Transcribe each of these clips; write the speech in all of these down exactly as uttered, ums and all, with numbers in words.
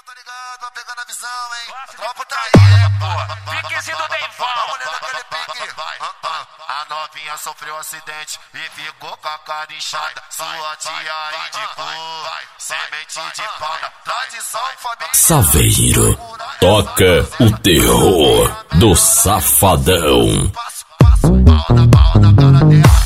tá ligado? Vai pegando a visão, hein? A tropa tá aí, é, pô. Piquezinho do Deivão. Vamos ler naquele pique. A novinha sofreu um acidente e ficou com a cara inchada. Sua tia indicou semente de pau na tradição família. Saveiro, toca o terror do Safadão. Passo, passo, pau na pau na cara dela.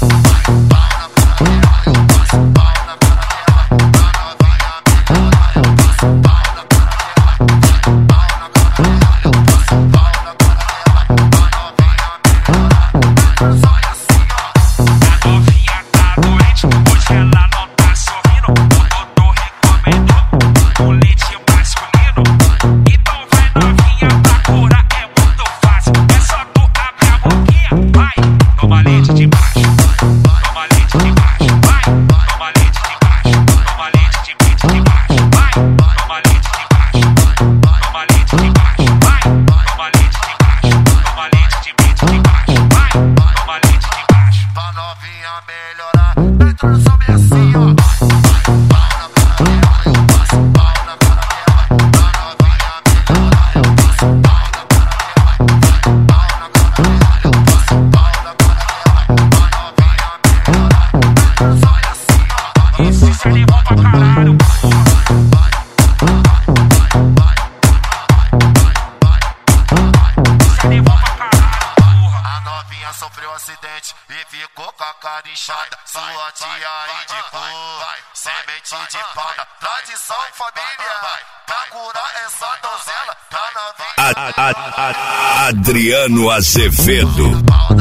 Sofreu um acidente e ficou com a cara inchada. Sua tia indicou semente de pau na tradição família. Pra curar essa donzela, tá na vida. Adriano Azevedo.